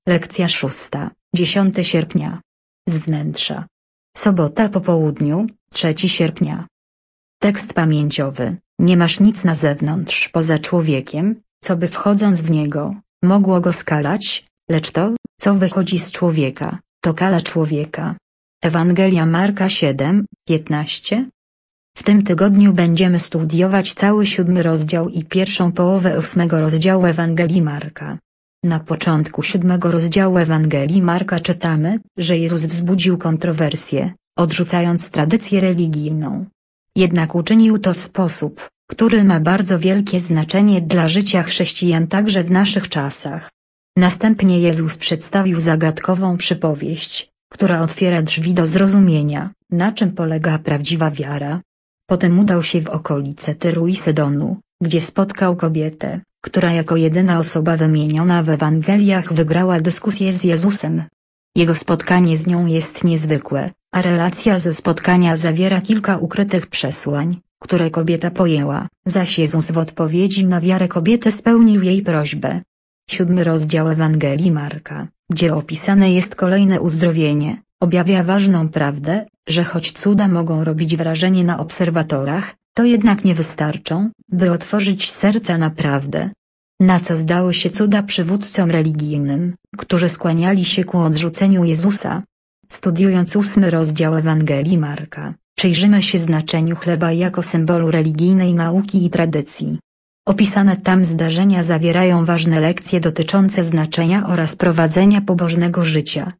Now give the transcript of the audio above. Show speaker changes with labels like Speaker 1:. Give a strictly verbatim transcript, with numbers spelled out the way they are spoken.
Speaker 1: Lekcja szósta, dziesiątego sierpnia. Z wnętrza. Sobota po południu, trzeciego sierpnia. Tekst pamięciowy. Nie masz nic na zewnątrz poza człowiekiem, co by wchodząc w niego, mogło go skalać, lecz to, co wychodzi z człowieka, to kala człowieka. Ewangelia Marka siedem, piętnaście. W tym tygodniu będziemy studiować cały siódmy rozdział i pierwszą połowę ósmego rozdziału Ewangelii Marka. Na początku siódmego rozdziału Ewangelii Marka czytamy, że Jezus wzbudził kontrowersję, odrzucając tradycję religijną. Jednak uczynił to w sposób, który ma bardzo wielkie znaczenie dla życia chrześcijan także w naszych czasach. Następnie Jezus przedstawił zagadkową przypowieść, która otwiera drzwi do zrozumienia, na czym polega prawdziwa wiara. Potem udał się w okolice Tyru i Sydonu, gdzie spotkał kobietę, która jako jedyna osoba wymieniona w Ewangeliach wygrała dyskusję z Jezusem. Jego spotkanie z nią jest niezwykłe, a relacja ze spotkania zawiera kilka ukrytych przesłań, które kobieta pojęła, zaś Jezus w odpowiedzi na wiarę kobiety spełnił jej prośbę. Siódmy rozdział Ewangelii Marka, gdzie opisane jest kolejne uzdrowienie, objawia ważną prawdę, że choć cuda mogą robić wrażenie na obserwatorach, to jednak nie wystarczą, by otworzyć serca na prawdę. Na co zdały się cuda przywódcom religijnym, którzy skłaniali się ku odrzuceniu Jezusa? Studiując ósmy rozdział Ewangelii Marka, przyjrzymy się znaczeniu chleba jako symbolu religijnej nauki i tradycji. Opisane tam zdarzenia zawierają ważne lekcje dotyczące znaczenia oraz prowadzenia pobożnego życia,